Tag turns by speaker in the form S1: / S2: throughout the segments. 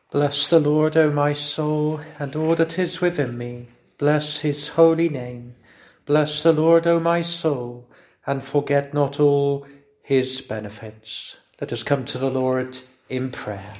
S1: Bless the Lord, O my soul, and all that is within me. Bless his holy name. Bless the Lord, O my soul, and forget not all his benefits. Let us come to the Lord in prayer.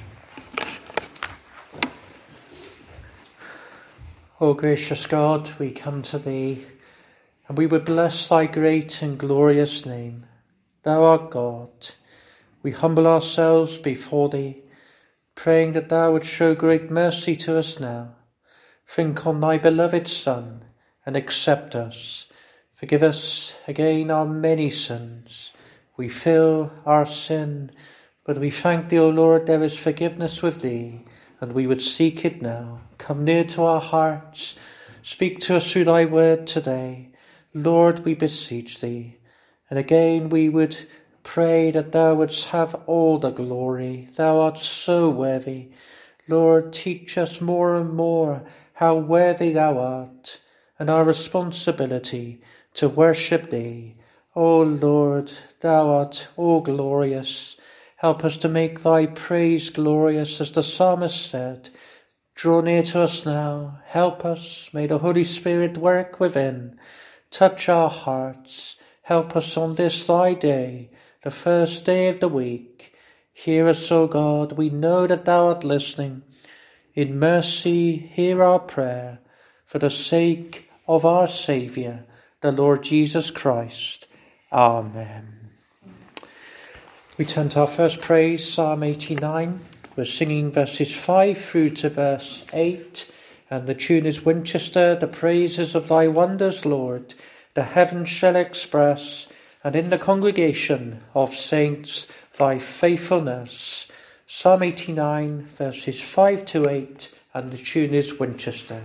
S1: O gracious God, we come to thee, and we would bless thy great and glorious name. Thou art God. We humble ourselves before thee, praying that thou would show great mercy to us now. Think on thy beloved Son, and accept us. Forgive us again our many sins. We feel our sin, but we thank thee, O Lord, there is forgiveness with thee, and we would seek it now. Come near to our hearts. Speak to us through thy word today. Lord, we beseech thee. And again we would pray that thou wouldst have all the glory. Thou art so worthy. Lord, teach us more and more how worthy thou art, and our responsibility to worship thee. O Lord, thou art all glorious. Help us to make thy praise glorious, as the psalmist said. Draw near to us now. Help us. May the Holy Spirit work within. Touch our hearts. Help us on this thy day, the first day of the week. Hear us, O God. We know that thou art listening. In mercy, hear our prayer, for the sake of our Saviour, the Lord Jesus Christ. Amen. We turn to our first praise, Psalm 89. We're singing verses 5 through to verse 8, and the tune is Winchester, the praises of thy wonders, Lord, the heavens shall express, and in the congregation of saints thy faithfulness. Psalm 89, verses 5 to 8, and the tune is Winchester.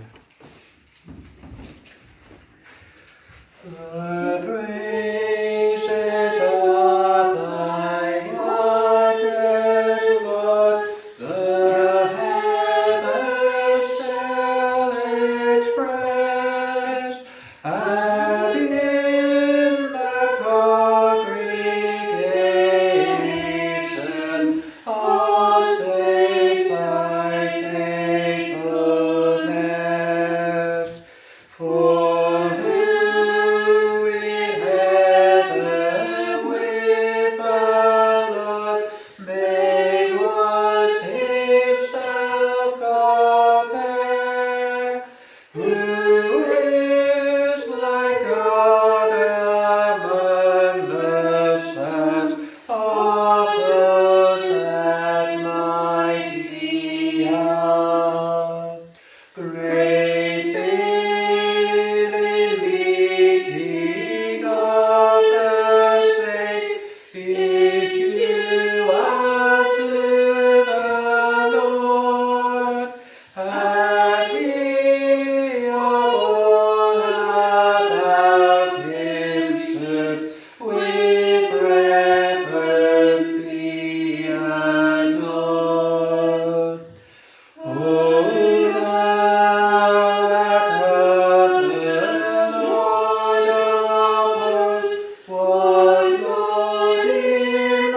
S1: The praises of thy wonders, Lord, the heavens shall express, and in the congregation of saints thy faithfulness. For who in heaven with the Lord may was himself compare? Who is like God among the sons of those that mighty are? Great filling meeting of the saints is due unto the Lord, and he of all about him should with reverence be adored. O thou that art the Lord of hosts, what Lord in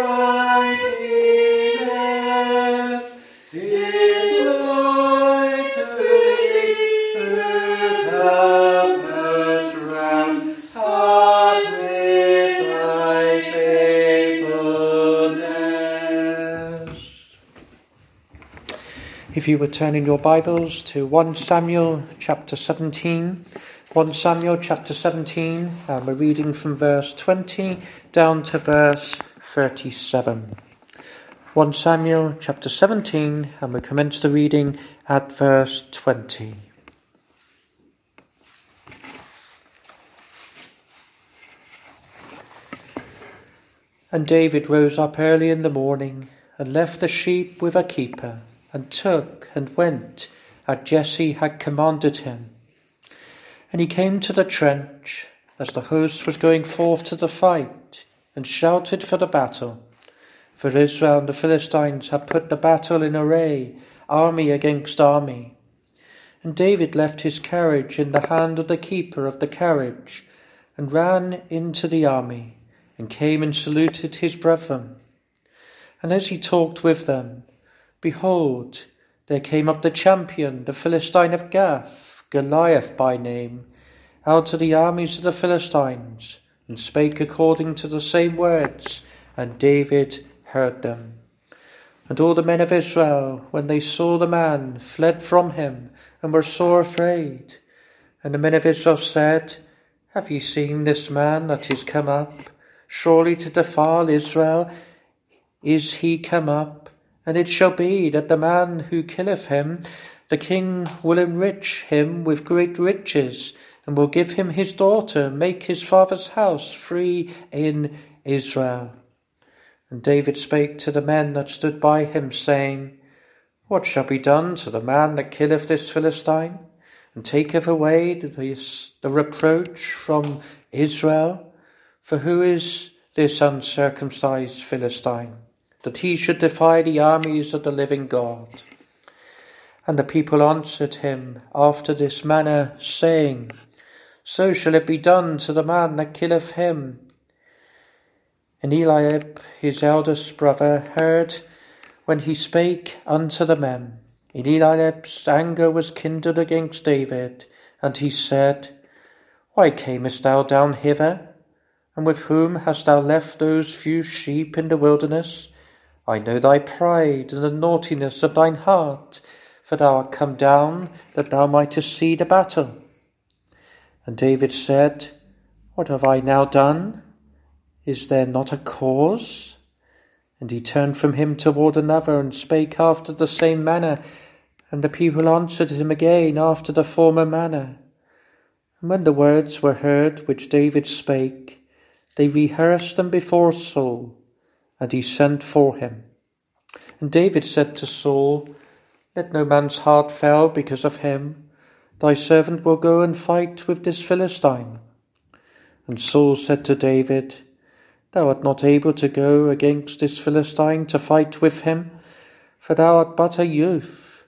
S1: mightiness is like to thee, who compass round heart with thy faithfulness. If you would turn in your Bibles to 1 Samuel chapter 17. 1 Samuel chapter 17, and we're reading from verse 20 down to verse 37. 1 Samuel chapter 17, and we commence the reading at verse 20. And David rose up early in the morning, and left the sheep with a keeper, and took and went as Jesse had commanded him. And he came to the trench as the host was going forth to the fight, and shouted for the battle. For Israel and the Philistines had put the battle in array, army against army. And David left his carriage in the hand of the keeper of the carriage, and ran into the army, and came and saluted his brethren. And as he talked with them, behold, there came up the champion, the Philistine of Gath, Goliath by name, out of the armies of the Philistines, and spake according to the same words, and David heard them. And all the men of Israel, when they saw the man, fled from him, and were sore afraid. And the men of Israel said, Have ye seen this man that is come up? Surely to defile Israel is he come up. And it shall be that the man who killeth him, the king will enrich him with great riches, and will give him his daughter, and make his father's house free in Israel. And David spake to the men that stood by him, saying, What shall be done to the man that killeth this Philistine, and taketh away the reproach from Israel? For who is this uncircumcised Philistine, that he should defy the armies of the living God? And the people answered him after this manner, saying, So shall it be done to the man that killeth him. And Eliab, his eldest brother, heard when he spake unto the men. And Eliab's anger was kindled against David, and he said, Why camest thou down hither? And with whom hast thou left those few sheep in the wilderness? I know thy pride and the naughtiness of thine heart, for thou art come down that thou mightest see the battle. And David said, What have I now done? Is there not a cause? And he turned from him toward another, and spake after the same manner. And the people answered him again after the former manner. And when the words were heard which David spake, they rehearsed them before Saul, and he sent for him. And David said to Saul, Let no man's heart fail because of him. Thy servant will go and fight with this Philistine. And Saul said to David, Thou art not able to go against this Philistine to fight with him, for thou art but a youth,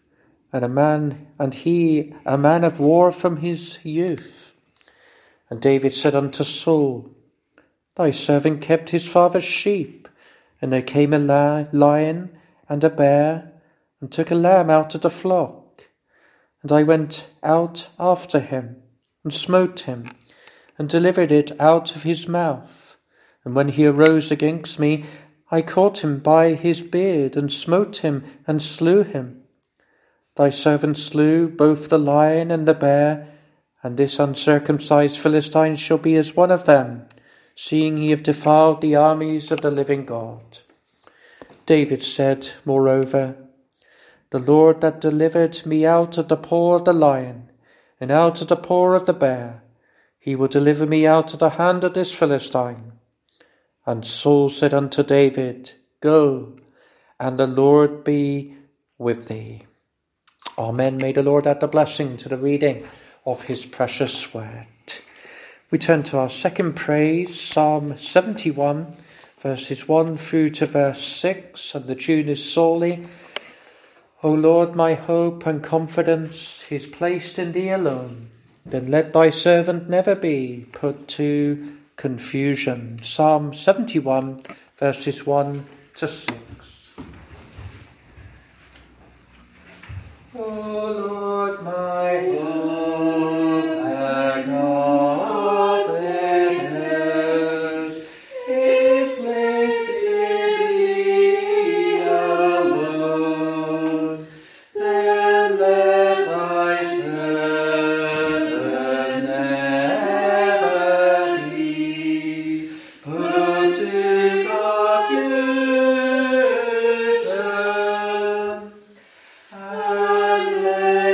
S1: and he a man of war from his youth. And David said unto Saul, Thy servant kept his father's sheep, and there came a lion and a bear, and took a lamb out of the flock. And I went out after him, and smote him, and delivered it out of his mouth. And when he arose against me, I caught him by his beard, and smote him, and slew him. Thy servant slew both the lion and the bear, and this uncircumcised Philistine shall be as one of them, seeing he have defiled the armies of the living God. David said, moreover, The Lord that delivered me out of the paw of the lion, and out of the paw of the bear, he will deliver me out of the hand of this Philistine. And Saul said unto David, Go, and the Lord be with thee. Amen. May the Lord add the blessing to the reading of his precious word. We turn to our second praise, Psalm 71, verses 1 through to verse 6, and the tune is Soli. O Lord, my hope and confidence is placed in thee alone. Then let thy servant never be put to confusion. Psalm 71, verses 1 to 6. O Lord, my hope and confidence is placed in thee alone. Then let thy servant never be put to confusion. And let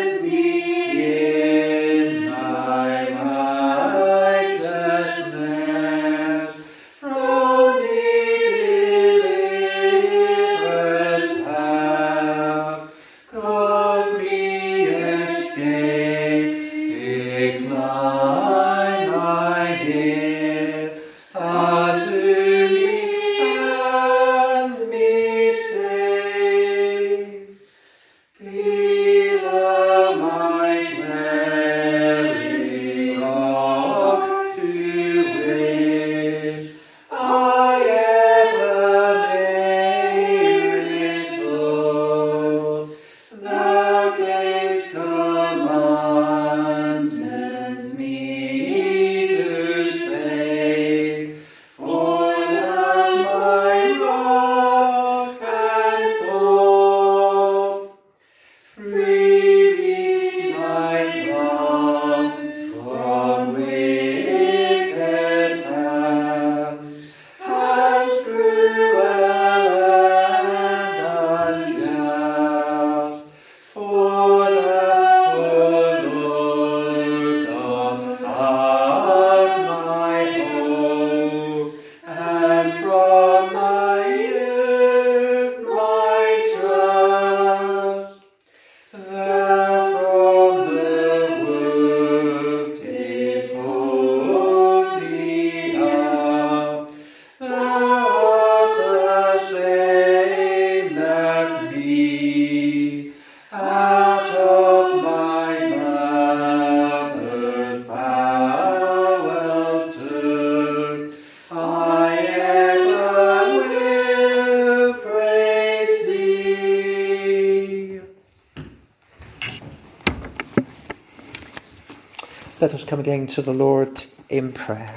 S1: Let us come again to the Lord in prayer.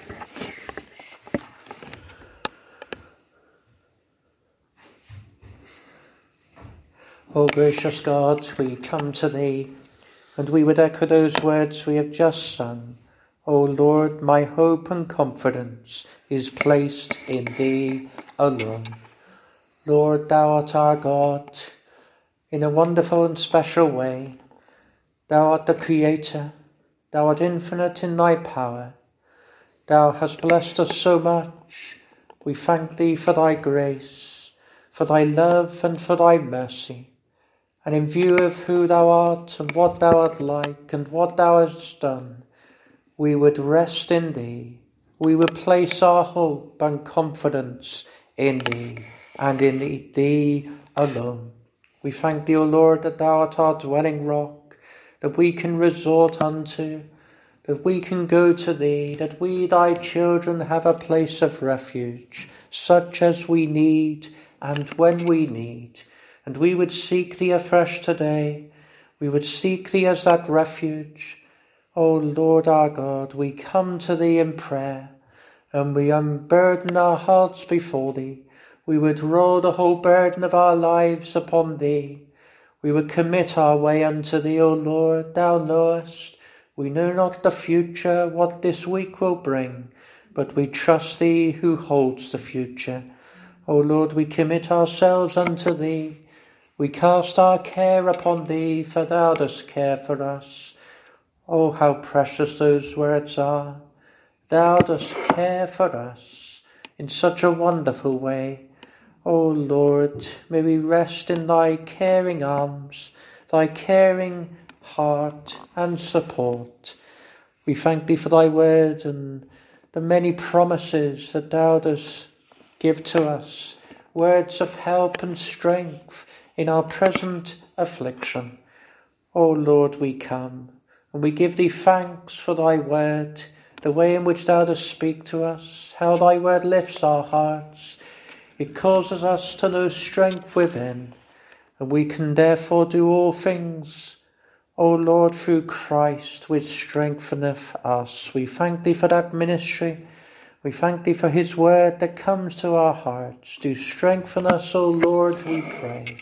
S1: O gracious God, we come to Thee, and we would echo those words we have just sung. O Lord, my hope and confidence is placed in Thee alone. Lord, Thou art our God in a wonderful and special way. Thou art the Creator. Thou art infinite in Thy power. Thou hast blessed us so much. We thank Thee for Thy grace, for Thy love and for Thy mercy. And in view of who Thou art and what Thou art like and what Thou hast done, we would rest in Thee. We would place our hope and confidence in Thee and in Thee alone. We thank Thee, O Lord, that Thou art our dwelling rock, that we can resort unto, that we can go to Thee, that we, Thy children, have a place of refuge, such as we need and when we need. And we would seek Thee afresh today. We would seek Thee as that refuge. O Lord our God, we come to Thee in prayer, and we unburden our hearts before Thee. We would roll the whole burden of our lives upon Thee. We would commit our way unto Thee, O Lord. Thou knowest. We know not the future, what this week will bring, but we trust Thee who holds the future. O Lord, we commit ourselves unto Thee. We cast our care upon Thee, for Thou dost care for us. Oh, how precious those words are. Thou dost care for us in such a wonderful way. O Lord, may we rest in Thy caring arms, Thy caring heart and support. We thank Thee for Thy word and the many promises that Thou dost give to us, words of help and strength in our present affliction. O Lord, we come, and we give Thee thanks for Thy word, the way in which Thou dost speak to us, how Thy word lifts our hearts. It causes us to know strength within, and we can therefore do all things, O Lord, through Christ, which strengtheneth us. We thank Thee for that ministry. We thank Thee for His word that comes to our hearts. Do strengthen us, O Lord, we pray.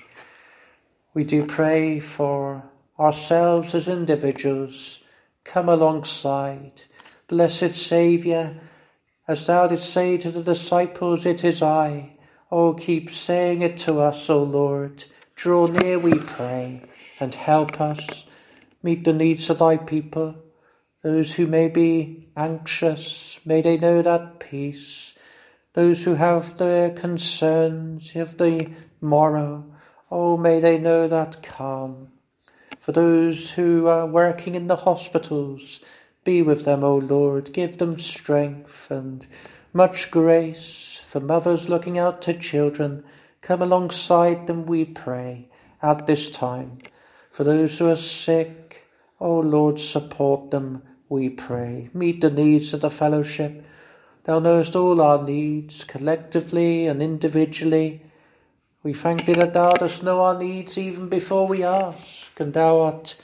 S1: We do pray for ourselves as individuals. Come alongside. Blessed Saviour, as Thou didst say to the disciples, it is I. Oh, keep saying it to us, O Lord. Draw near, we pray, and help us. Meet the needs of Thy people. Those who may be anxious, may they know that peace. Those who have their concerns of the morrow, oh, may they know that calm. For those who are working in the hospitals, be with them, O Lord. Give them strength and much grace. For mothers looking out to children, come alongside them, we pray, at this time. For those who are sick, O Lord, support them, we pray. Meet the needs of the fellowship. Thou knowest all our needs, collectively and individually. We thank Thee that Thou dost know our needs even before we ask, and Thou art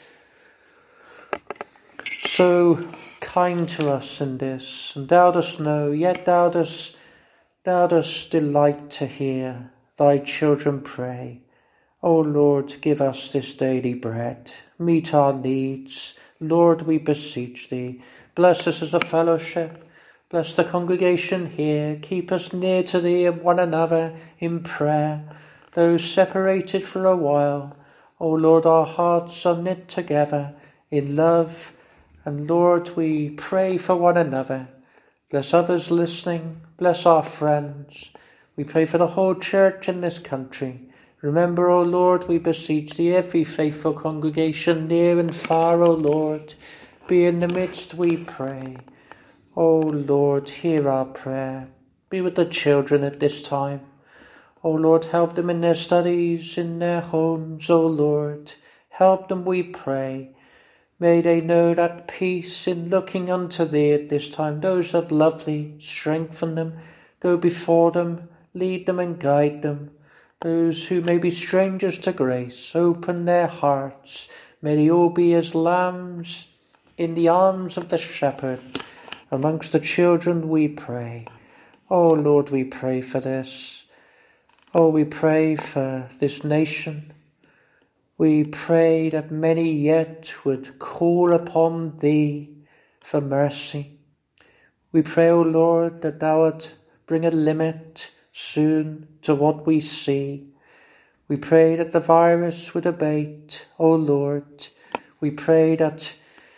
S1: so kind to us in this, and Thou dost know, yet Thou dost delight to hear Thy children pray. O Lord, give us this daily bread. Meet our needs. Lord, we beseech Thee. Bless us as a fellowship. Bless the congregation here. Keep us near to Thee and one another in prayer. Those separated for a while, O Lord, our hearts are knit together in love. And Lord, we pray for one another. Bless others listening. Bless our friends. We pray for the whole church in this country. Remember, O Lord, we beseech Thee, every faithful congregation near and far, O Lord. Be in the midst, we pray. O Lord, hear our prayer. Be with the children at this time. O Lord, help them in their studies, in their homes, O Lord. Help them, we pray. May they know that peace in looking unto Thee at this time. Those that love Thee, strengthen them, go before them, lead them and guide them. Those who may be strangers to grace, open their hearts. May they all be as lambs in the arms of the shepherd, amongst the children we pray. Oh Lord, we pray for this. Oh, we pray for this nation. We pray that many yet would call upon thee for mercy. We pray, O Lord, that thou would bring a limit soon to what we see. We pray that the virus would abate, O Lord. We pray that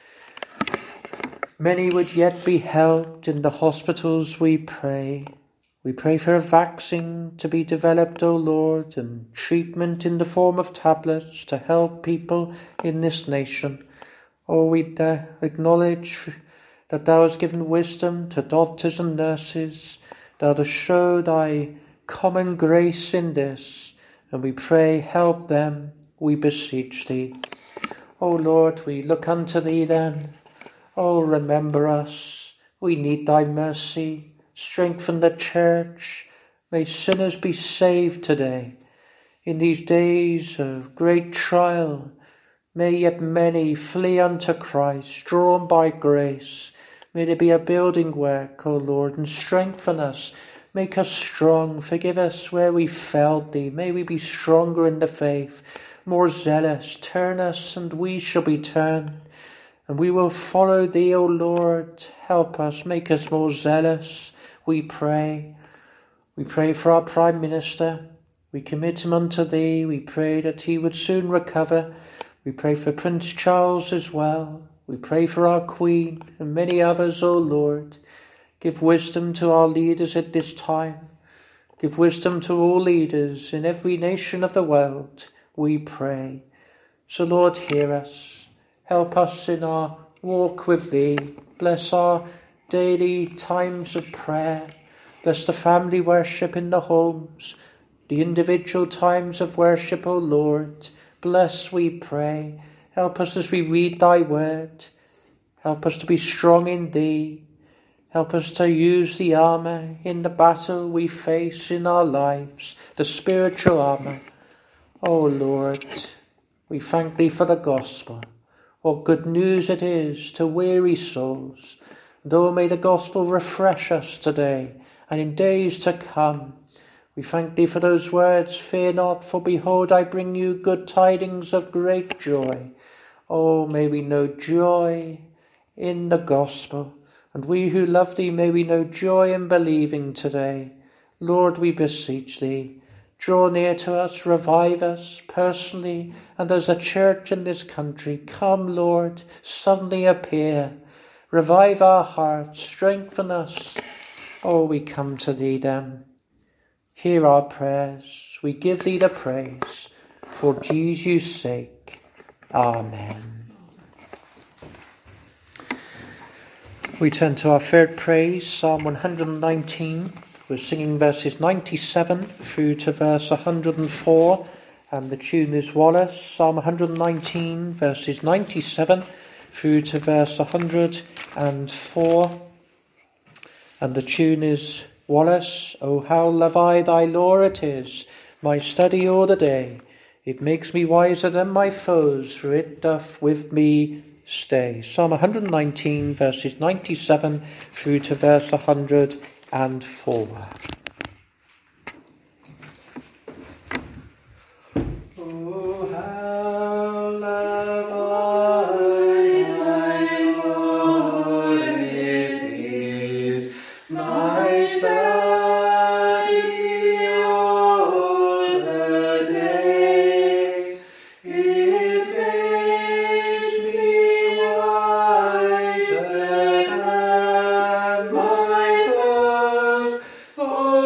S1: many would yet be helped in the hospitals, we pray. We pray for a vaccine to be developed, O Lord, and treatment in the form of tablets to help people in this nation. Oh, we acknowledge that thou hast given wisdom to doctors and nurses. Thou dost show thy common grace in this, and we pray, help them, we beseech thee. O Lord, we look unto thee then. Oh, remember us. We need thy mercy. Strengthen the church. May sinners be saved today. In these days of great trial, may yet many flee unto Christ, drawn by grace. May there be a building work, O Lord, and strengthen us. Make us strong. Forgive us where we failed thee. May we be stronger in the faith, more zealous. Turn us, and we shall be turned. And we will follow thee, O Lord. Help us, make us more zealous, we pray. We pray for our Prime Minister. We commit him unto thee. We pray that he would soon recover. We pray for Prince Charles as well. We pray for our Queen and many others, O Lord. Give wisdom to our leaders at this time. Give wisdom to all leaders in every nation of the world, we pray. So, Lord, hear us. Help us in our walk with thee. Bless our daily times of prayer. Bless the family worship in the homes, the individual times of worship, O Lord. Bless, we pray. Help us as we read thy word. Help us to be strong in thee. Help us to use the armour in the battle we face in our lives, the spiritual armour. O Lord, we thank thee for the gospel. What good news it is to weary souls. And oh, may the gospel refresh us today and in days to come. We thank thee for those words, fear not, for behold, I bring you good tidings of great joy. Oh, may we know joy in the gospel. And we who love thee, may we know joy in believing today. Lord, we beseech thee, draw near to us, revive us personally and as a church in this country. Come, Lord, suddenly appear. Revive our hearts, strengthen us. Oh, we come to thee then. Hear our prayers. We give thee the praise. For Jesus' sake. Amen. We turn to our third praise, Psalm 119. We're singing verses 97 through to verse 104. And the tune is Wallace, Psalm 119, verses 97 through to verse 104. And the tune is Wallace, O how love I thy law it is, my study all the day. It makes me wiser than my foes, for it doth with me stay. Psalm 119, verses 97 through to verse 104.
S2: Oh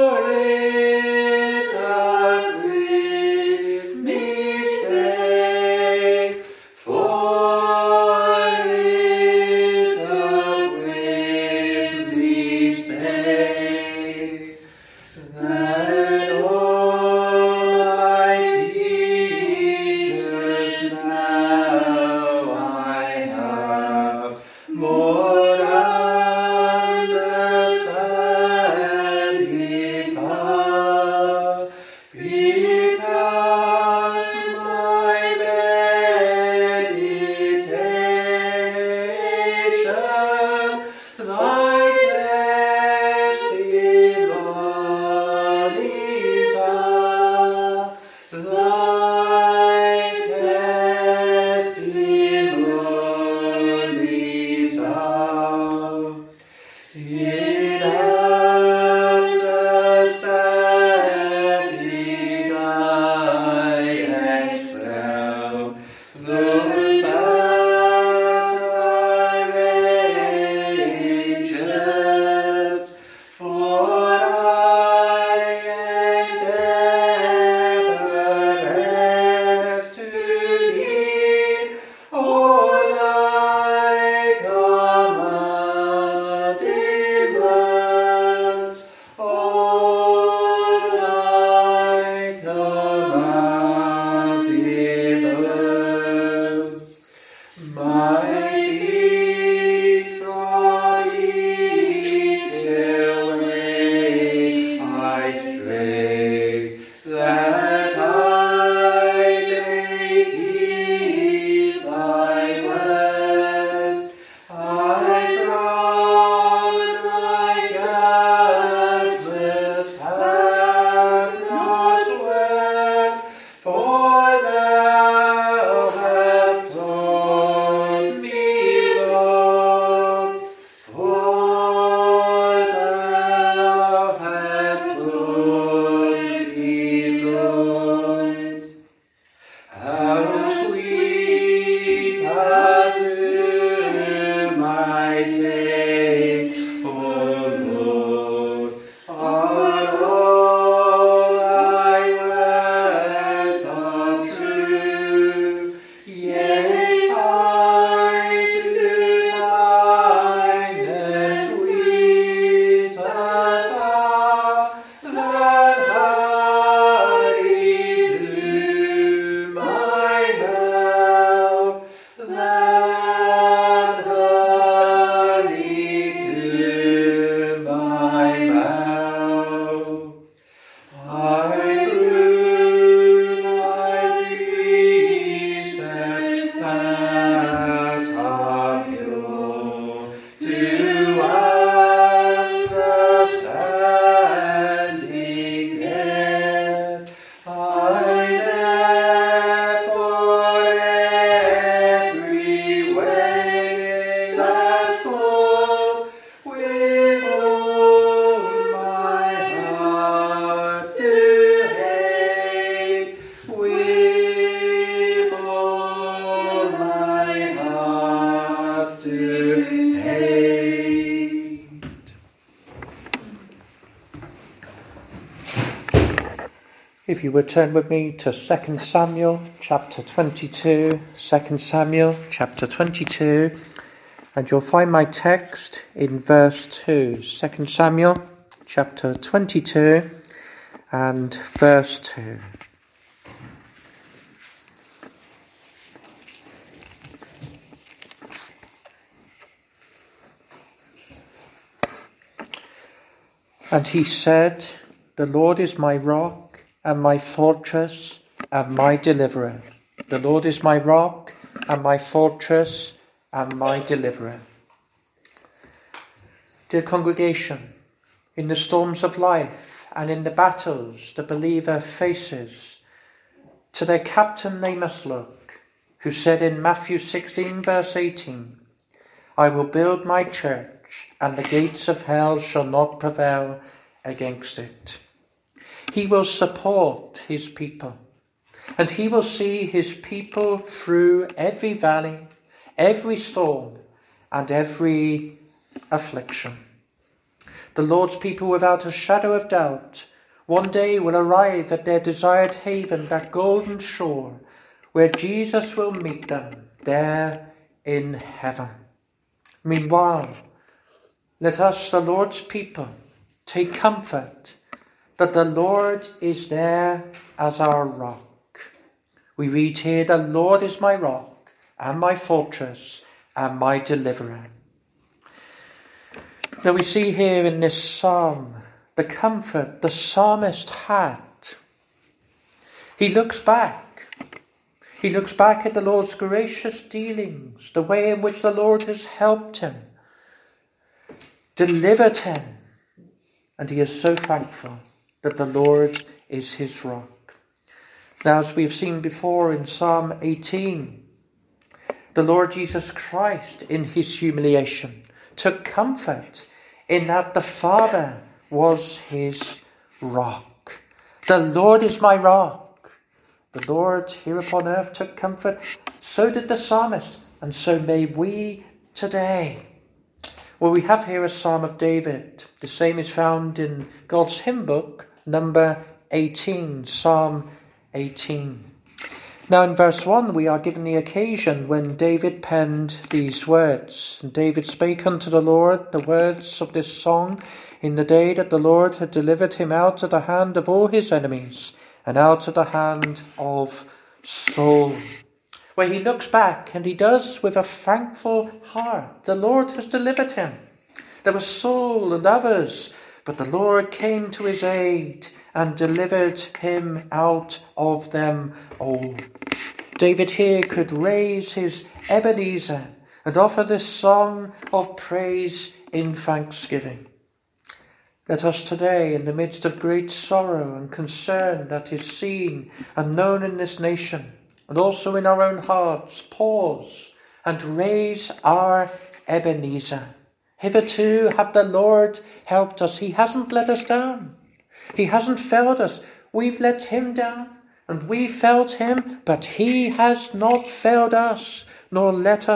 S1: if you would turn with me to 2 Samuel chapter 22, 2 Samuel chapter 22, and you'll find my text in verse 2, 2 Samuel chapter 22 and verse 2. And he said, "The Lord is my rock and my fortress and my deliverer. The Lord is my rock and my fortress and my deliverer." Dear congregation, in the storms of life and in the battles the believer faces, to their captain they must look, who said in Matthew 16 verse 18, "I will build my church, and the gates of hell shall not prevail against it." He will support his people, and he will see his people through every valley, every storm, and every affliction. The Lord's people, without a shadow of doubt, one day will arrive at their desired haven, that golden shore, where Jesus will meet them there in heaven. Meanwhile, let us, the Lord's people, take comfort that the Lord is there as our rock. We read here, "The Lord is my rock and my fortress and my deliverer." Now we see here in this psalm the comfort the psalmist had. He looks back. He looks back at the Lord's gracious dealings, the way in which the Lord has helped him, delivered him, and he is so thankful that the Lord is his rock. Now, as we have seen before in Psalm 18, the Lord Jesus Christ in his humiliation took comfort in that the Father was his rock. The Lord is my rock. The Lord here upon earth took comfort. So did the psalmist, and so may we today. Well, we have here a Psalm of David. The same is found in God's hymn book, number 18, Psalm 18. Now in verse 1 we are given the occasion when David penned these words. "And David spake unto the Lord the words of this song in the day that the Lord had delivered him out of the hand of all his enemies, and out of the hand of Saul." Where he looks back, and he does with a thankful heart. The Lord has delivered him. There was Saul and others, but the Lord came to his aid and delivered him out of them all. David here could raise his Ebenezer and offer this song of praise in thanksgiving. Let us today, in the midst of great sorrow and concern that is seen and known in this nation, and also in our own hearts, pause and raise our Ebenezer. Hitherto have the Lord helped us. He hasn't let us down. He hasn't failed us. We've let him down, and we failed him, but he has not failed us, nor let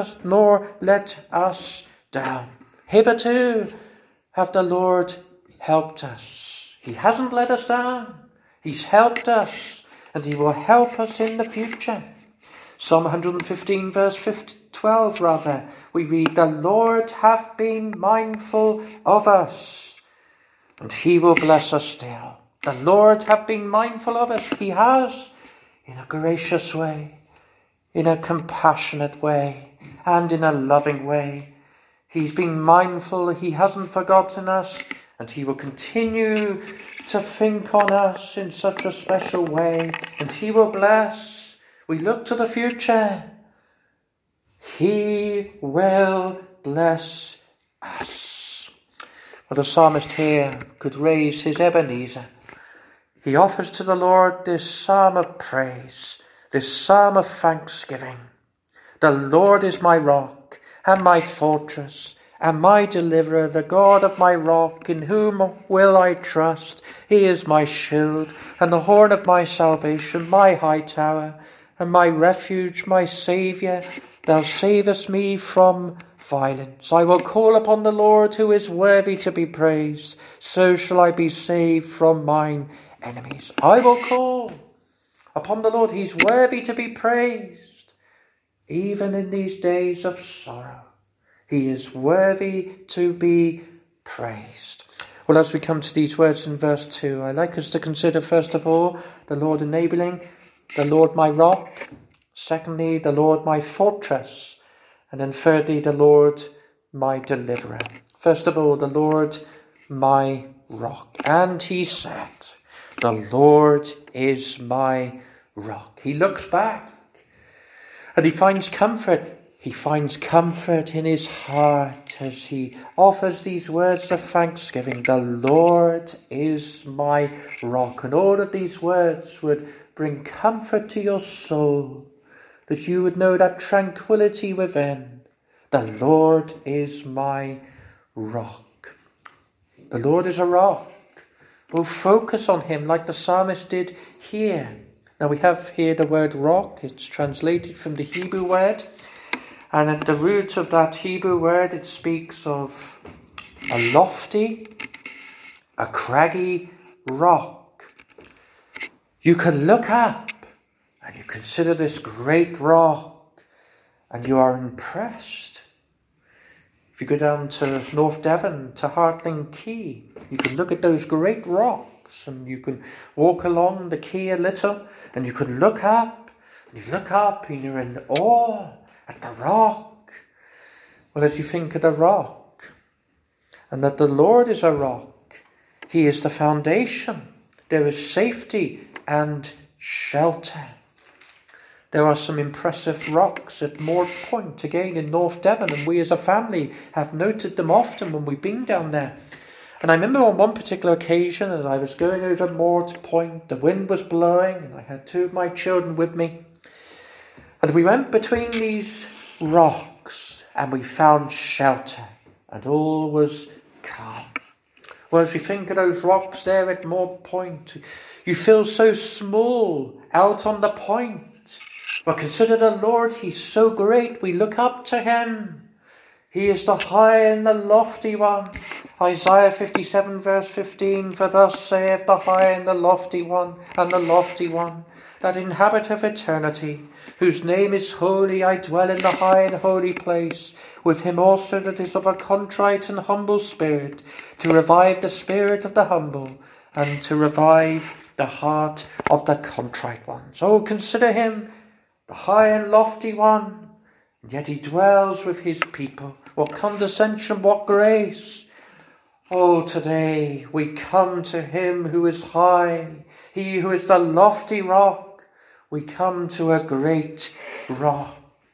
S1: us down. Hitherto have the Lord helped us. He hasn't let us down. He's helped us, and he will help us in the future. Psalm 115 verse 12 we read, "The Lord hath been mindful of us, and he will bless us still." The Lord hath been mindful of us. He has, in a gracious way, in a compassionate way, and in a loving way. He's been mindful. He hasn't forgotten us, and he will continue to think on us in such a special way, and he will bless. We look to the future. He will bless us. Well, the psalmist here could raise his Ebenezer. He offers to the Lord this psalm of praise, this psalm of thanksgiving. "The Lord is my rock and my fortress and my deliverer, the God of my rock, in whom will I trust. He is my shield and the horn of my salvation, my high tower and my refuge, my Saviour. Thou savest me from violence. I will call upon the Lord, who is worthy to be praised. So shall I be saved from mine enemies. I will call upon the Lord. He's worthy to be praised. Even in these days of sorrow, he is worthy to be praised. Well, as we come to these words in verse 2, I'd like us to consider, first of all, the Lord enabling, the Lord my rock. Secondly, the Lord my fortress. And then thirdly, the Lord my deliverer. First of all, the Lord my rock. And he said, the Lord is my rock. He looks back and he finds comfort. He finds comfort in his heart as he offers these words of thanksgiving. The Lord is my rock. And all of these words would bring comfort to your soul, that you would know that tranquility within. The Lord is my rock. The Lord is a rock. We'll focus on him like the psalmist did here. Now we have here the word rock. It's translated from the Hebrew word. And at the root of that Hebrew word, it speaks of a lofty, a craggy rock. You can look up and you consider this great rock and you are impressed. If you go down to North Devon, to Hartling Quay, you can look at those great rocks and you can walk along the quay a little and you can look up and you look up and you're in awe at the rock. Well, as you think of the rock and that the Lord is a rock, he is the foundation. There is safety and shelter. There are some impressive rocks at Moor Point, again in North Devon, and we as a family have noted them often when we've been down there. And I remember on one particular occasion as I was going over Moor Point, the wind was blowing and I had two of my children with me. And we went between these rocks and we found shelter and all was calm. Well, as we think of those rocks there at Moor Point, you feel so small out on the point. But consider the Lord, he's so great, we look up to him. He is the high and the lofty one. Isaiah 57 verse 15, for thus saith the high and the lofty one, that inhabiteth eternity, whose name is holy. I dwell in the high and holy place, with him also that is of a contrite and humble spirit, to revive the spirit of the humble, and to revive the heart of the contrite ones. Oh, consider him, the high and lofty one, and yet he dwells with his people. What condescension, what grace. Oh, today we come to him who is high, he who is the lofty rock. We come to a great rock.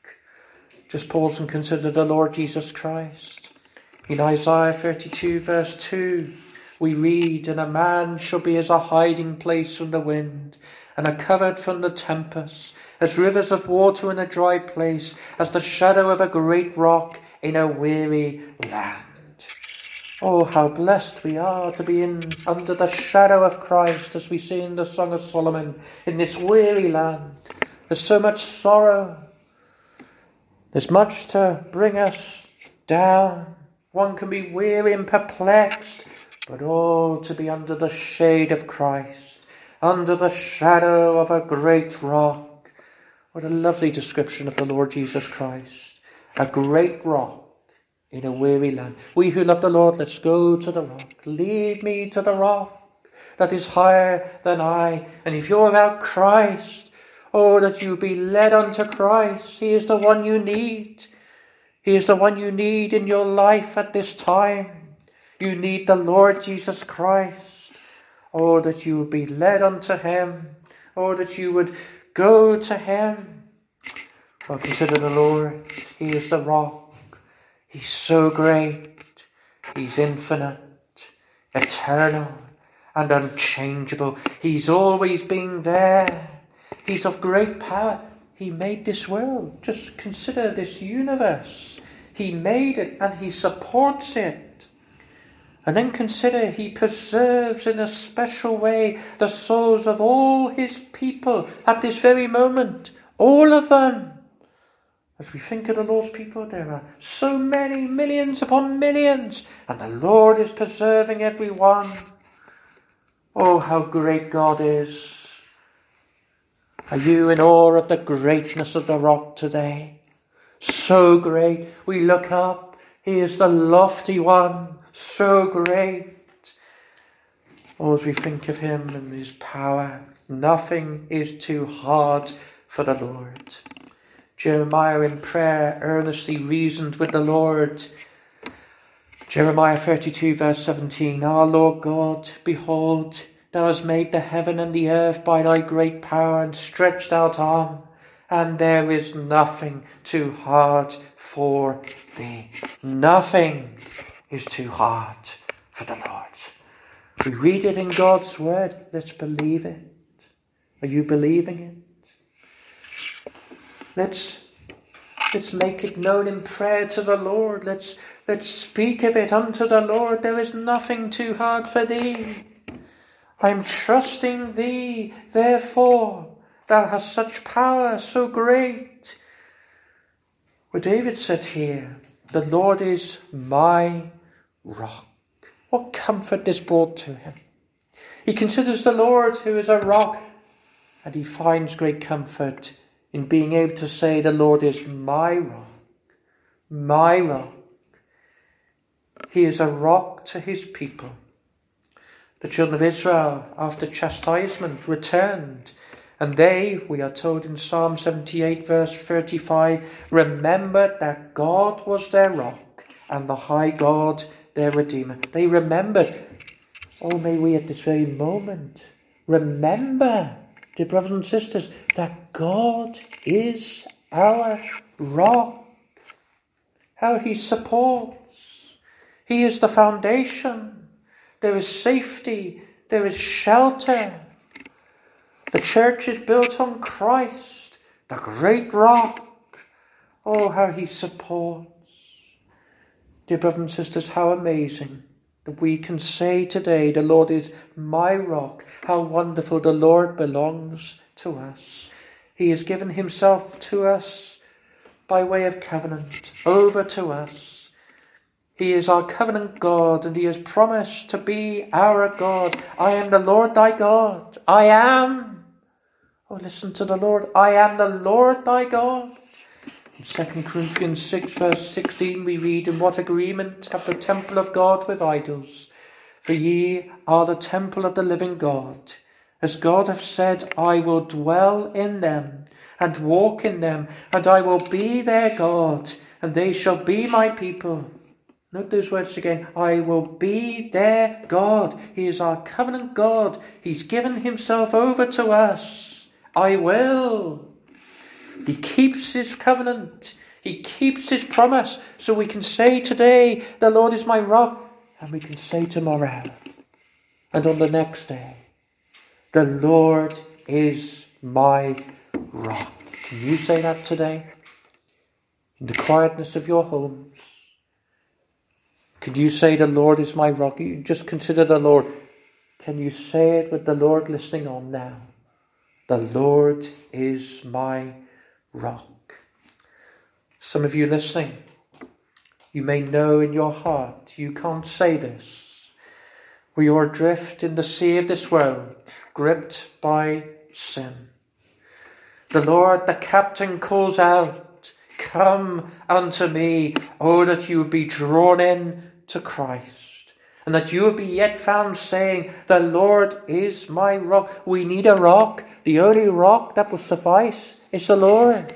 S1: Just pause and consider the Lord Jesus Christ. In Isaiah 32 verse 2, we read, and a man shall be as a hiding place from the wind, and a covert from the tempest, as rivers of water in a dry place, as the shadow of a great rock in a weary land. Oh, how blessed we are to be under the shadow of Christ, as we see in the Song of Solomon, in this weary land. There's so much sorrow. There's much to bring us down. One can be weary and perplexed, but oh, to be under the shade of Christ, under the shadow of a great rock. What a lovely description of the Lord Jesus Christ. A great rock in a weary land. We who love the Lord, let's go to the rock. Lead me to the rock that is higher than I. And if you're without Christ, oh, that you be led unto Christ. He is the one you need. He is the one you need in your life at this time. You need the Lord Jesus Christ. Oh, that you would be led unto him. Oh, that you would go to him. Oh, consider the Lord. He is the rock. He's so great. He's infinite, eternal, and unchangeable. He's always been there. He's of great power. He made this world. Just consider this universe. He made it and he supports it. And then consider he preserves in a special way the souls of all his people at this very moment. All of them. As we think of the Lord's people, there are so many, millions upon millions, and the Lord is preserving every one. Oh, how great God is. Are you in awe of the greatness of the rock today? So great. We look up. He is the lofty one. So great. Oh, as we think of him and his power, nothing is too hard for the Lord. Jeremiah in prayer earnestly reasoned with the Lord. Jeremiah 32 verse 17, Our Lord God, behold, thou hast made the heaven and the earth by thy great power and stretched out arm, and there is nothing too hard for thee. Nothing is too hard for the Lord. We read it in God's word. Let's believe it. Are you believing it? Let's make it known in prayer to the Lord. Let's speak of it unto the Lord. There is nothing too hard for thee. I'm trusting thee, therefore. Thou hast such power, so great. Well, David said here, the Lord is my rock. What comfort this brought to him. He considers the Lord who is a rock, and he finds great comfort in being able to say the Lord is my rock. My rock. He is a rock to his people. The children of Israel, after chastisement, returned. And they, we are told in Psalm 78 verse 35, remembered that God was their rock and the high God their Redeemer. They remembered. Oh, may we at this very moment remember, dear brothers and sisters, that God is our rock. How he supports. He is the foundation. There is safety. There is shelter. The church is built on Christ, the great rock. Oh, how he supports. Dear brothers and sisters, how amazing that we can say today, the Lord is my rock. How wonderful the Lord belongs to us. He has given himself to us by way of covenant, over to us. He is our covenant God, and he has promised to be our God. I am the Lord thy God. I am. Oh, listen to the Lord. I am the Lord thy God. In 2 Corinthians 6 verse 16 we read, In what agreement have the temple of God with idols? For ye are the temple of the living God. As God hath said, I will dwell in them, and walk in them, and I will be their God, and they shall be my people. Note those words again. I will be their God. He is our covenant God. He's given himself over to us. I will. He keeps his covenant. He keeps his promise. So we can say today, the Lord is my rock. And we can say tomorrow and on the next day, the Lord is my rock. Can you say that today? In the quietness of your homes. Could you say the Lord is my rock? You just consider the Lord. Can you say it with the Lord listening on now? The Lord is my rock. Some of you listening, you may know in your heart you can't say this. We are adrift in the sea of this world, gripped by sin. The Lord, the captain, calls out, Come unto me, oh, that you would be drawn in to Christ, and that you would be yet found saying, the Lord is my rock. We need a rock. The only rock that will suffice is the Lord.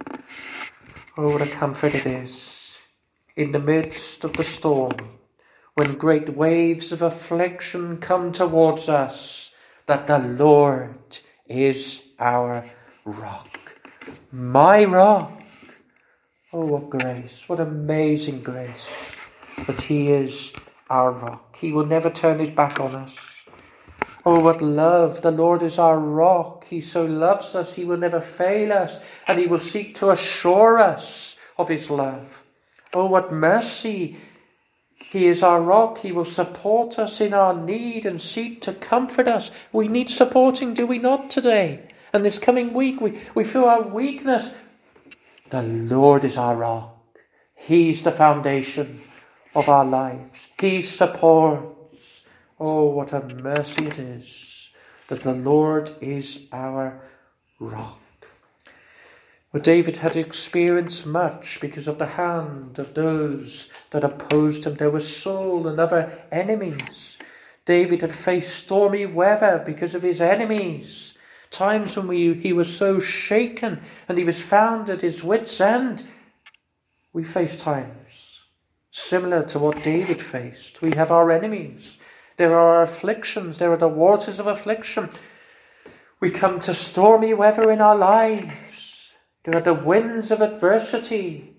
S1: Oh, what a comfort it is in the midst of the storm, when great waves of affliction come towards us, that the Lord is our rock. My rock. Oh, what grace, what amazing grace that he is our rock. He will never turn his back on us. Oh, what love. The Lord is our rock. He so loves us, he will never fail us, and he will seek to assure us of his love. Oh, what mercy. He is our rock. He will support us in our need and seek to comfort us. We need supporting, do we not, today? And this coming week, we feel our weakness. The Lord is our rock. He's the foundation of our lives. He supports. Oh, what a mercy it is that the Lord is our rock. Well, David had experienced much because of the hand of those that opposed him. There was Saul and other enemies. David had faced stormy weather because of his enemies. Times when he was so shaken and he was found at his wit's end. We face times similar to what David faced. We have our enemies. There are our afflictions. There are the waters of affliction. We come to stormy weather in our lives. There are the winds of adversity.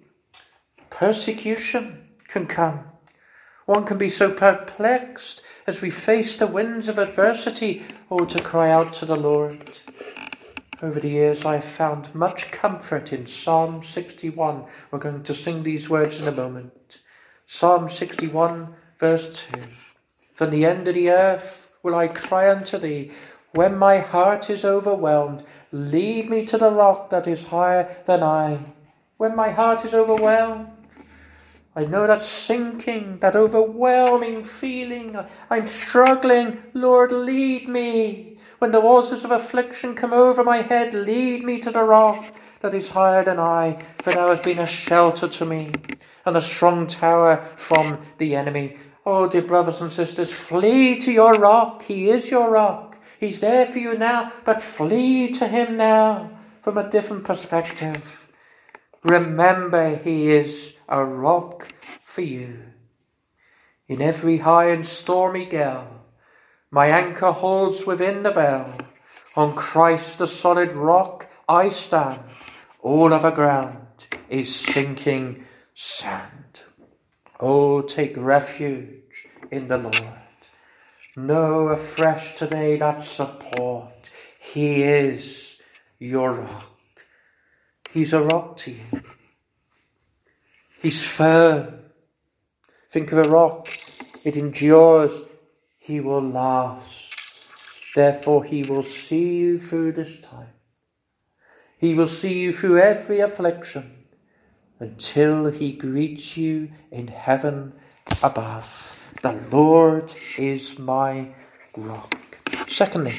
S1: Persecution can come. One can be so perplexed as we face the winds of adversity, to cry out to the Lord. Over the years I have found much comfort in Psalm 61. We're going to sing these words in a moment. Psalm 61 verse 2. From the end of the earth will I cry unto thee. When my heart is overwhelmed, lead me to the rock that is higher than I. When my heart is overwhelmed, I know that sinking, that overwhelming feeling. I'm struggling. Lord, lead me. When the waters of affliction come over my head, lead me to the rock that is higher than I. For thou hast been a shelter to me and a strong tower from the enemy. Oh, dear brothers and sisters, flee to your rock. He is your rock. He's there for you now, but flee to him now from a different perspective. Remember, he is a rock for you. In every high and stormy gale, my anchor holds within the veil. On Christ the solid rock I stand. All other ground is sinking sand. Oh, take refuge in the Lord. Know afresh today that support. He is your rock. He's a rock to you. He's firm. Think of a rock. It endures. He will last. Therefore, he will see you through this time. He will see you through every affliction until he greets you in heaven above. The Lord is my rock. Secondly,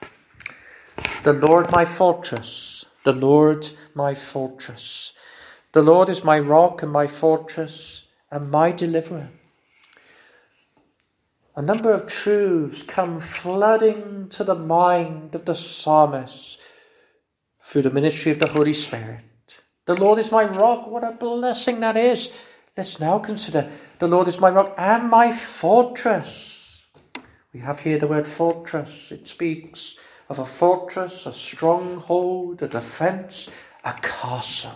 S1: the Lord my fortress. The Lord my fortress. The Lord is my rock and my fortress and my deliverer. A number of truths come flooding to the mind of the psalmist through the ministry of the Holy Spirit. The Lord is my rock. What a blessing that is. Let's now consider the Lord is my rock and my fortress. We have here the word fortress. It speaks of a fortress, a stronghold, a defence, a castle.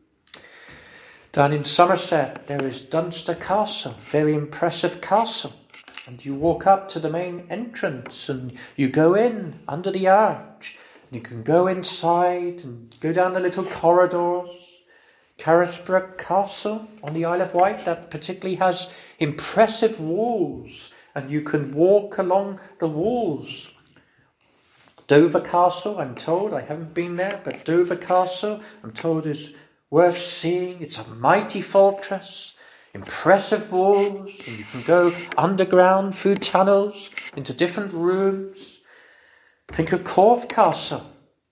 S1: Down in Somerset there is Dunster Castle, very impressive castle. And you walk up to the main entrance and you go in under the arch. And you can go inside and go down the little corridors. Carisbrooke Castle on the Isle of Wight, that particularly has impressive walls, and you can walk along the walls. Dover Castle, I'm told, I haven't been there, but Dover Castle, I'm told, is worth seeing. It's a mighty fortress, impressive walls, and you can go underground through tunnels into different rooms. Think of Corfe Castle,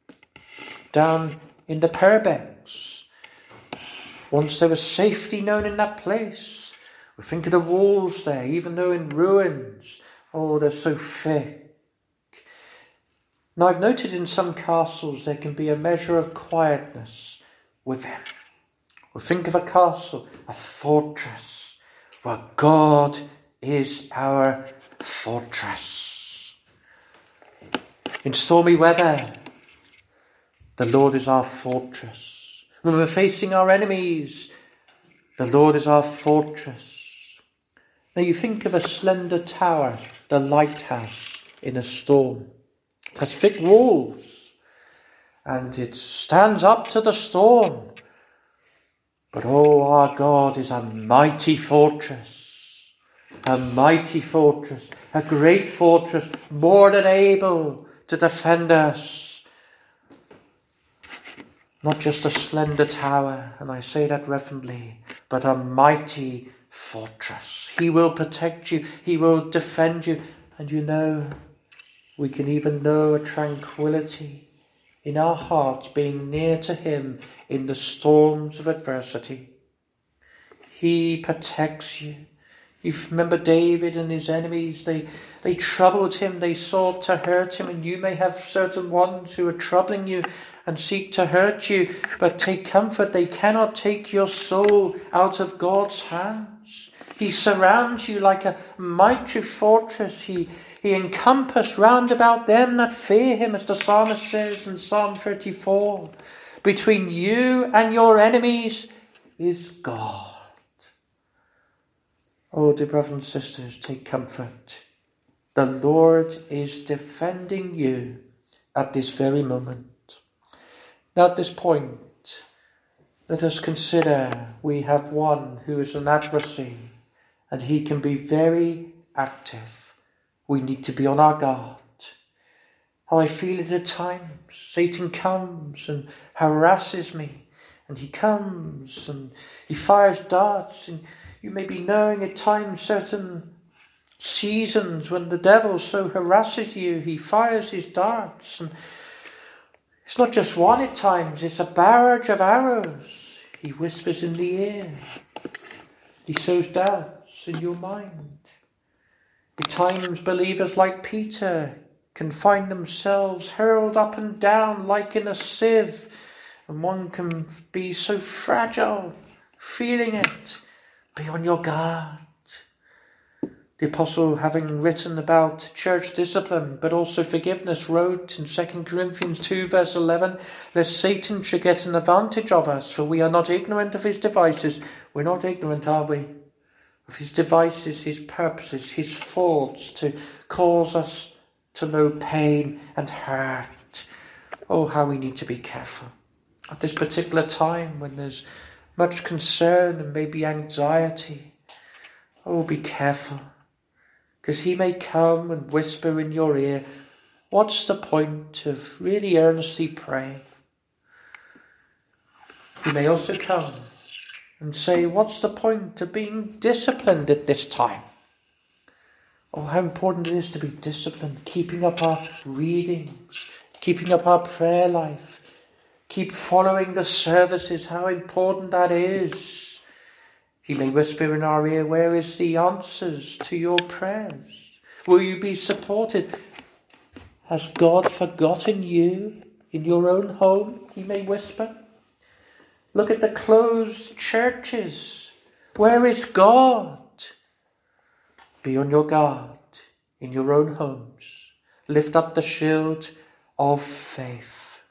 S1: down in the Purbeck. Once there was safety known in that place. We think of the walls there, even though in ruins. Oh, they're so thick. Now, I've noted in some castles there can be a measure of quietness within. We think of a castle, a fortress, where God is our fortress. In stormy weather, the Lord is our fortress. When we're facing our enemies, the Lord is our fortress. Now you think of a slender tower, the lighthouse in a storm. It has thick walls and it stands up to the storm. But oh, our God is a mighty fortress, a great fortress, more than able to defend us. Not just a slender tower, and I say that reverently, but a mighty fortress. He will protect you. He will defend you. And we can even know a tranquility in our hearts being near to him in the storms of adversity. He protects you. You remember David and his enemies, they troubled him, they sought to hurt him, and you may have certain ones who are troubling you and seek to hurt you, but take comfort, they cannot take your soul out of God's hands. He surrounds you like a mighty fortress. He encompass round about them that fear him, as the psalmist says in Psalm 34. Between you and your enemies is God. Oh, dear brothers and sisters, take comfort. The Lord is defending you at this very moment. Now at this point, let us consider we have one who is an adversary, and he can be very active. We need to be on our guard. How I feel it at times. Satan comes and harasses me, and he comes and he fires darts, and you may be knowing at times certain seasons when the devil so harasses you, he fires his darts, and it's not just one at times, it's a barrage of arrows. He whispers in the ear. He sows doubts in your mind. At times believers like Peter can find themselves hurled up and down like in a sieve, and one can be so fragile, feeling it. Be on your guard. The apostle, having written about church discipline, but also forgiveness, wrote in 2 Corinthians 2 verse 11, lest Satan should get an advantage of us, for we are not ignorant of his devices. We're not ignorant, are we? Of his devices, his purposes, his thoughts to cause us to know pain and hurt. Oh, how we need to be careful. At this particular time when there's much concern and maybe anxiety, oh, be careful. Because he may come and whisper in your ear, what's the point of really earnestly praying? He may also come and say, what's the point of being disciplined at this time? Oh, how important it is to be disciplined, keeping up our readings, keeping up our prayer life, keep following the services, how important that is. He may whisper in our ear, where is the answers to your prayers? Will you be supported? Has God forgotten you in your own home? He may whisper. Look at the closed churches. Where is God? Be on your guard in your own homes. Lift up the shield of faith.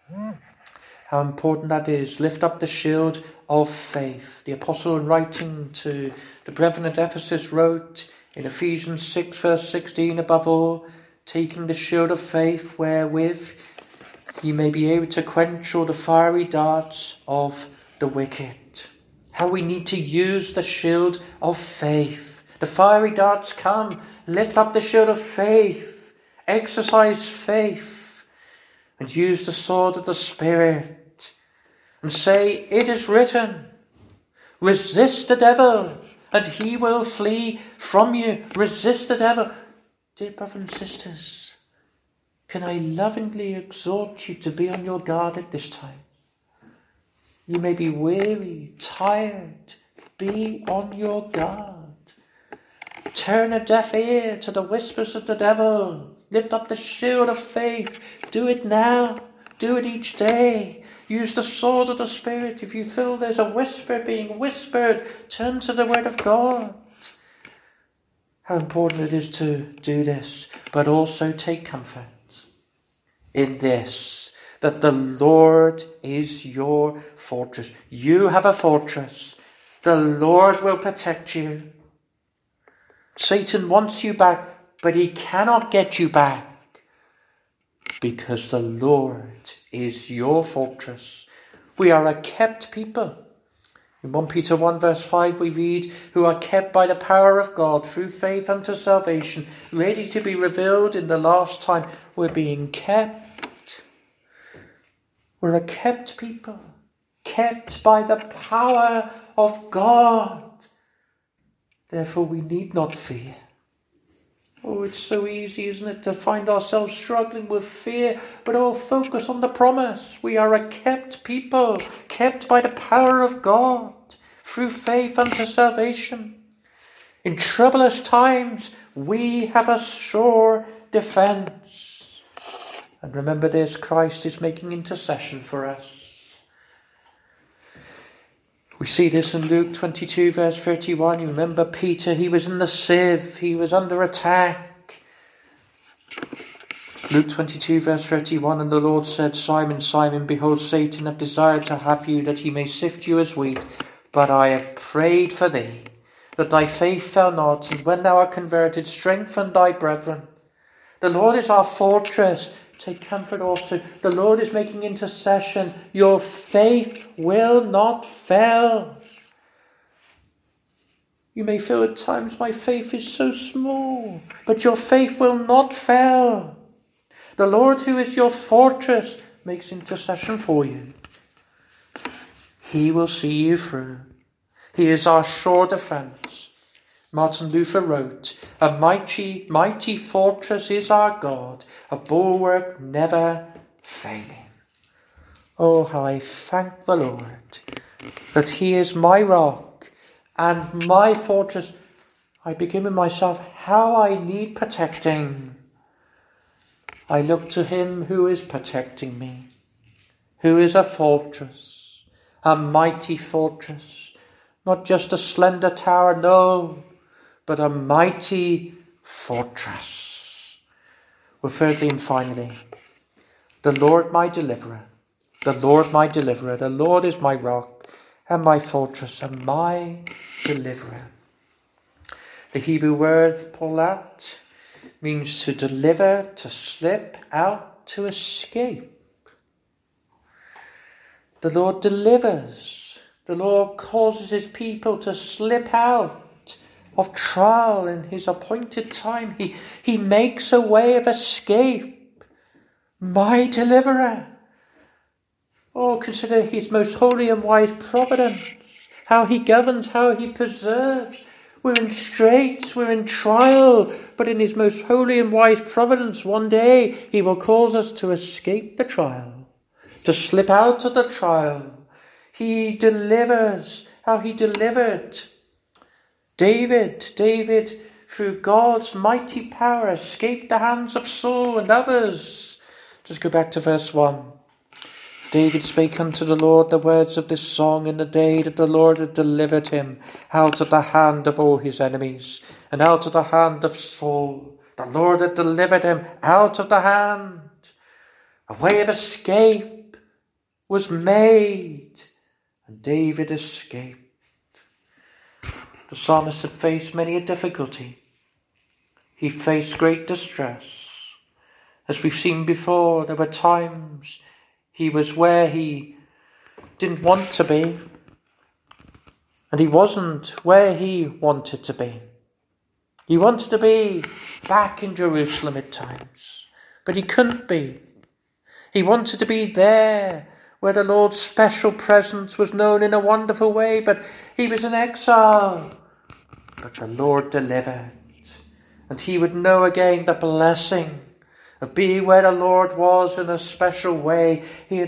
S1: How important that is. Lift up the shield of faith. The apostle, in writing to the brethren at Ephesus, wrote in Ephesians 6 verse 16, above all, taking the shield of faith, wherewith ye may be able to quench all the fiery darts of the wicked. How we need to use the shield of faith. The fiery darts come. Lift up the shield of faith. Exercise faith. And use the sword of the Spirit. And say, it is written, resist the devil and he will flee from you. Resist the devil. Dear brothers and sisters, can I lovingly exhort you to be on your guard at this time? You may be weary, tired. Be on your guard. Turn a deaf ear to the whispers of the devil. Lift up the shield of faith. Do it now. Do it each day. Use the sword of the Spirit. If you feel there's a whisper being whispered, turn to the word of God. How important it is to do this, but also take comfort in this, that the Lord is your fortress. You have a fortress. The Lord will protect you. Satan wants you back, but he cannot get you back because the Lord is your fortress. We are a kept people. In 1 Peter 1 verse 5 we read, who are kept by the power of God through faith unto salvation, ready to be revealed in the last time. We're being kept. We're a kept people, kept by the power of God. Therefore we need not fear. Oh, it's so easy, isn't it, to find ourselves struggling with fear, but focus on the promise. We are a kept people, kept by the power of God, through faith unto salvation. In troublous times, we have a sure defence. And remember this, Christ is making intercession for us. We see this in Luke 22 verse 31. You remember Peter, he was in the sieve, he was under attack. Luke 22 verse 31, and the Lord said, Simon, Simon, behold, Satan hath desired to have you, that he may sift you as wheat. But I have prayed for thee, that thy faith fail not, and when thou art converted, strengthen thy brethren. The Lord is our fortress. Take comfort also. The Lord is making intercession. Your faith will not fail. You may feel at times, my faith is so small, but your faith will not fail. The Lord, who is your fortress, makes intercession for you. He will see you through. He is our sure defence. Martin Luther wrote, a mighty fortress is our God, a bulwark never failing. Oh, how I thank the Lord that he is my rock and my fortress. I begin with myself, how I need protecting. I look to him who is protecting me, who is a fortress, a mighty fortress. Not just a slender tower, no, but a mighty fortress. Well, thirdly and finally, the Lord my deliverer, the Lord my deliverer, the Lord is my rock and my fortress and my deliverer. The Hebrew word polat means to deliver, to slip out, to escape. The Lord delivers. The Lord causes his people to slip out of trial in his appointed time. He makes a way of escape. My deliverer. Oh, consider his most holy and wise providence. How he governs, how he preserves. We're in straits, we're in trial. But in his most holy and wise providence, one day he will cause us to escape the trial. To slip out of the trial. He delivers, how he delivered David, through God's mighty power, escaped the hands of Saul and others. Just go back to verse 1. David spake unto the Lord the words of this song in the day that the Lord had delivered him out of the hand of all his enemies, and out of the hand of Saul. The Lord had delivered him out of the hand. A way of escape was made. And David escaped. The psalmist had faced many a difficulty. He faced great distress. As we've seen before, there were times he was where he didn't want to be. And he wasn't where he wanted to be. He wanted to be back in Jerusalem at times. But he couldn't be. He wanted to be there, where the Lord's special presence was known in a wonderful way, but he was in exile. But the Lord delivered, and he would know again the blessing of being where the Lord was in a special way. He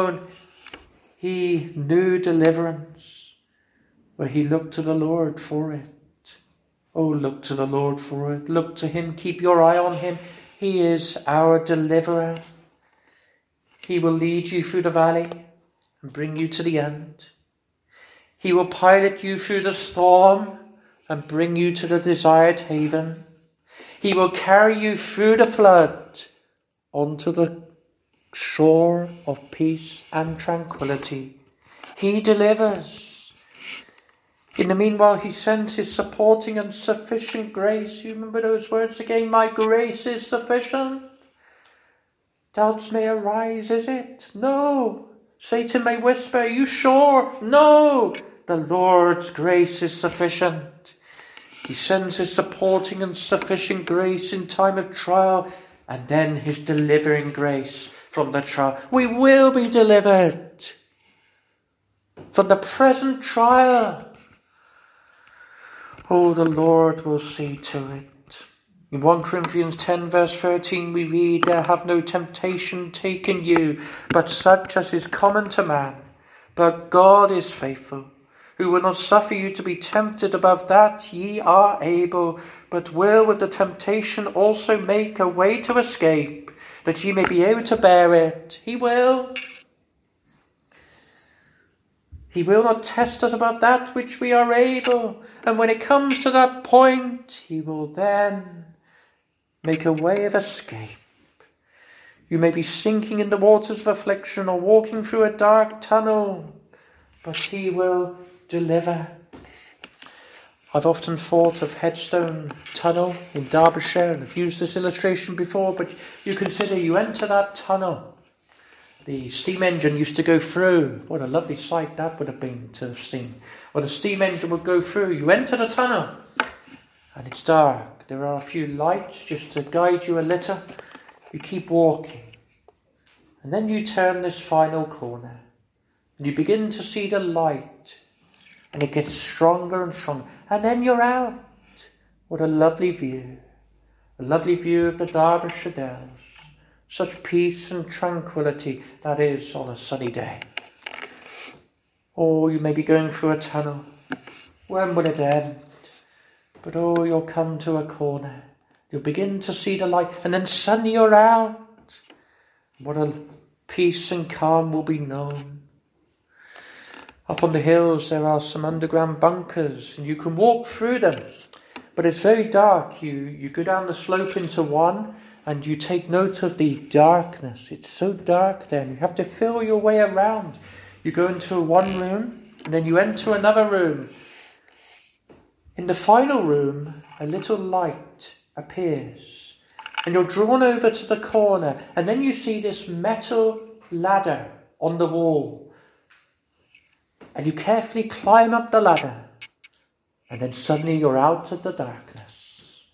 S1: knew deliverance, where he looked to the Lord for it. Oh, look to the Lord for it. Look to him, keep your eye on him. He is our deliverer. He will lead you through the valley and bring you to the end. He will pilot you through the storm and bring you to the desired haven. He will carry you through the flood onto the shore of peace and tranquility. He delivers. In the meanwhile, he sends his supporting and sufficient grace. You remember those words again? My grace is sufficient. Doubts may arise, is it? No. Satan may whisper, are you sure? No. The Lord's grace is sufficient. He sends his supporting and sufficient grace in time of trial, and then his delivering grace from the trial. We will be delivered from the present trial. Oh, the Lord will see to it. In 1 Corinthians 10 verse 13 we read, "There have no temptation taken you, but such as is common to man. But God is faithful, who will not suffer you to be tempted above that ye are able, but will with the temptation also make a way to escape, that ye may be able to bear it." He will. He will not test us above that which we are able. And when it comes to that point, he will then make a way of escape. You may be sinking in the waters of affliction or walking through a dark tunnel, but he will deliver. I've often thought of Headstone Tunnel in Derbyshire, and I've used this illustration before, but you consider you enter that tunnel. The steam engine used to go through. What a lovely sight that would have been to have seen. Well, the steam engine would go through. You enter the tunnel, and it's dark. There are a few lights just to guide you a little. You keep walking. And then you turn this final corner. And you begin to see the light. And it gets stronger and stronger. And then you're out. What a lovely view. A lovely view of the Derbyshire Dales. Such peace and tranquility that is on a sunny day. Or you may be going through a tunnel. When will it end? But you'll come to a corner. You'll begin to see the light. And then suddenly you're out. What a peace and calm will be known. Up on the hills there are some underground bunkers, and you can walk through them. But it's very dark. You go down the slope into one, and you take note of the darkness. It's so dark then. You have to feel your way around. You go into one room, and then you enter another room. In the final room, a little light appears. And you're drawn over to the corner, and then you see this metal ladder on the wall. And you carefully climb up the ladder. And then suddenly you're out of the darkness.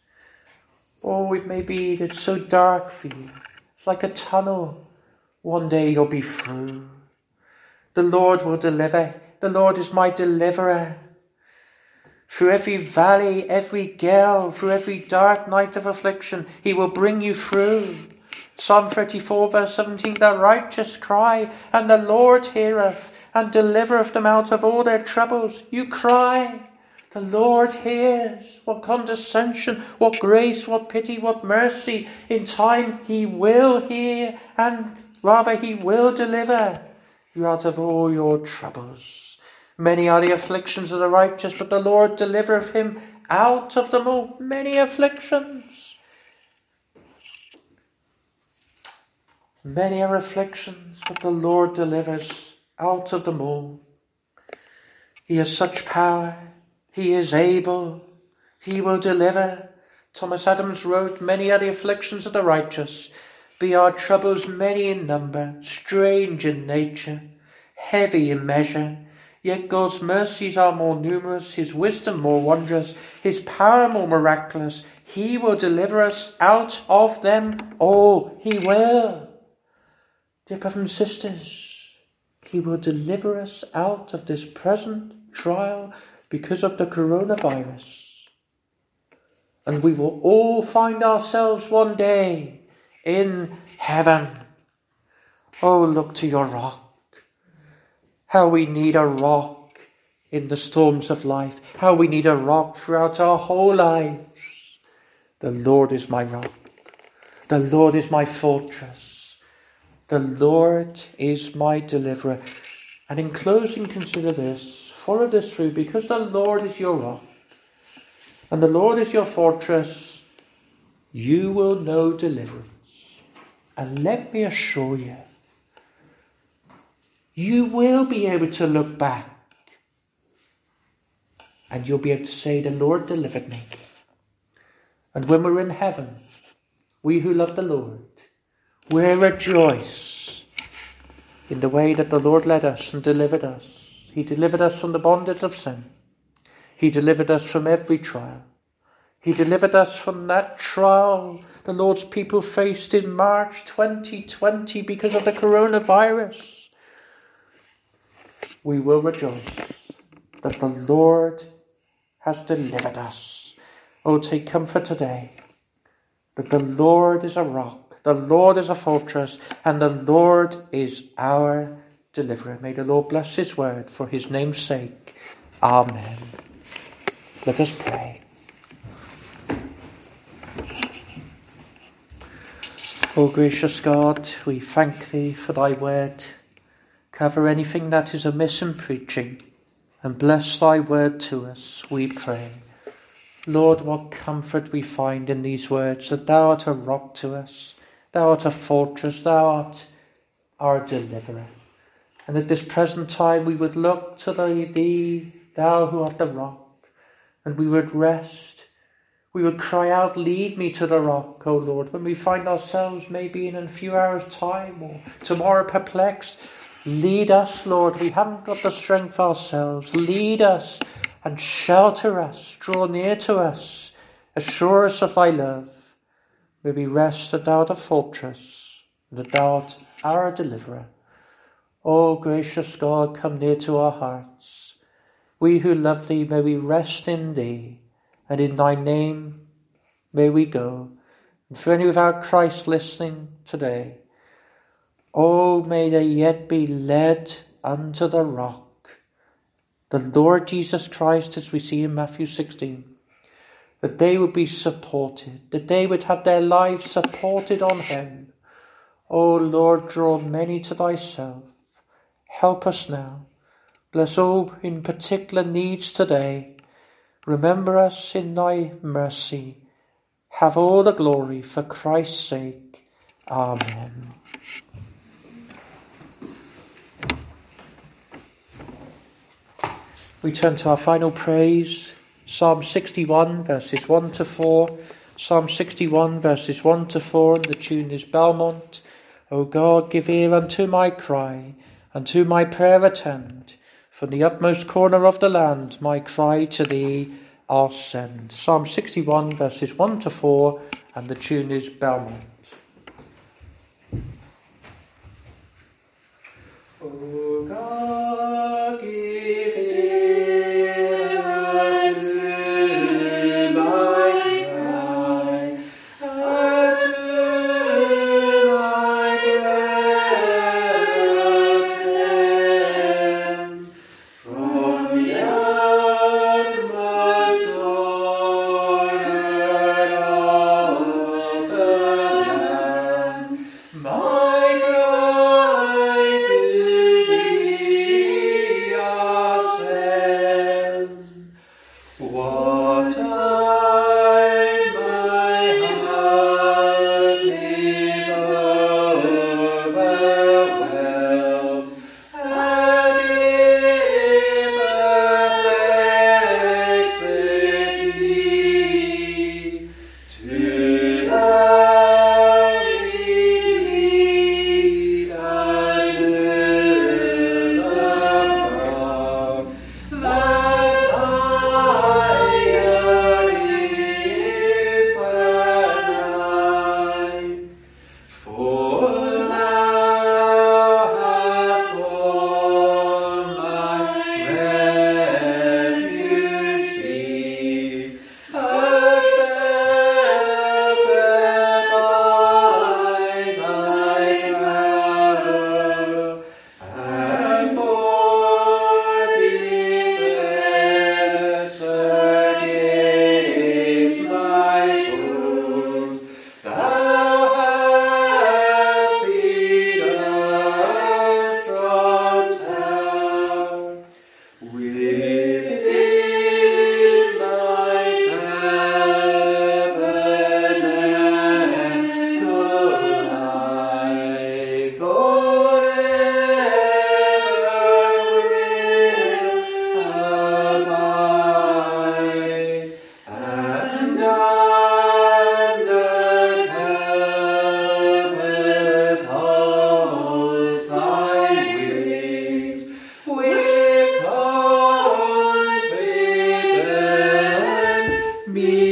S1: It may be that it's so dark for you. It's like a tunnel. One day you'll be through. The Lord will deliver. The Lord is my deliverer. Through every valley, every gale, through every dark night of affliction, he will bring you through. Psalm 34 verse 17, "The righteous cry, and the Lord heareth, and delivereth them out of all their troubles." You cry, the Lord hears. What condescension, what grace, what pity, what mercy. In time he will hear, and rather he will deliver you out of all your troubles. Many are the afflictions of the righteous, but the Lord delivereth him out of them all. Many afflictions. Many are afflictions, but the Lord delivers out of them all. He has such power. He is able. He will deliver. Thomas Adams wrote, "Many are the afflictions of the righteous, be our troubles many in number, strange in nature, heavy in measure. Yet God's mercies are more numerous, his wisdom more wondrous, his power more miraculous. He will deliver us out of them all." He will. Dear brothers and sisters, he will deliver us out of this present trial because of the coronavirus. And we will all find ourselves one day in heaven. Look to your rock. How we need a rock in the storms of life. How we need a rock throughout our whole lives. The Lord is my rock. The Lord is my fortress. The Lord is my deliverer. And in closing, consider this. Follow this through. Because the Lord is your rock and the Lord is your fortress, you will know deliverance. And let me assure you, you will be able to look back and you'll be able to say, "The Lord delivered me." And when we're in heaven, we who love the Lord, we'll rejoice in the way that the Lord led us and delivered us. He delivered us from the bondage of sin. He delivered us from every trial. He delivered us from that trial the Lord's people faced in March 2020 because of the coronavirus. We will rejoice that the Lord has delivered us. Take comfort today. That the Lord is a rock, the Lord is a fortress, and the Lord is our deliverer. May the Lord bless his word for his name's sake. Amen. Let us pray. O gracious God, we thank thee for thy word. Cover anything that is amiss in preaching, and bless thy word to us, we pray. Lord, what comfort we find in these words, that thou art a rock to us, thou art a fortress, thou art our deliverer. And at this present time we would look to thee, thou who art the rock, and we would rest. We would cry out, lead me to the rock, O Lord, when we find ourselves maybe in a few hours' time or tomorrow perplexed. Lead us, Lord. We haven't got the strength ourselves. Lead us and shelter us. Draw near to us. Assure us of thy love. May we rest that thou art a fortress, that thou art our deliverer. O gracious God, come near to our hearts. We who love thee, may we rest in thee. And in thy name may we go. And for any without Christ listening today, oh, may they yet be led unto the rock, the Lord Jesus Christ, as we see in Matthew 16, that they would be supported, that they would have their lives supported on him. Oh Lord, draw many to thyself. Help us now. Bless all in particular needs today. Remember us in thy mercy. Have all the glory for Christ's sake. Amen. We turn to our final praise, Psalm 61, verses 1 to 4. Psalm 61, verses 1 to 4, and the tune is Belmont. O God, give ear unto my cry, unto my prayer attend. From the utmost corner of the land, my cry to thee I'll send. Psalm 61, verses 1 to 4, and the tune is Belmont. O God, give ear unto my cry, unto my prayer attend. From the utmost corner of the land, my cry to thee I'll send. What time my heart is overwhelmed, and in perplexity, to thou lead unto the rock that higher is but nigh. For thou hast formed my refuge be, a shelter by thy cloud, and for defense against my foes, thou hast been a strong tower. Within thy tabernacle I forever will abide, and under covert of thy wings, with confidence me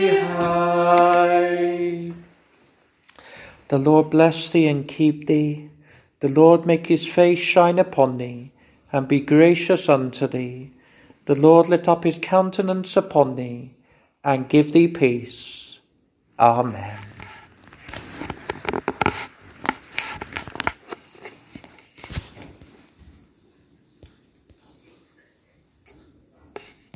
S1: hide. The Lord bless thee and keep thee. The Lord make his face shine upon thee, and be gracious unto thee. The Lord lift up his countenance upon thee, and give thee peace. Amen.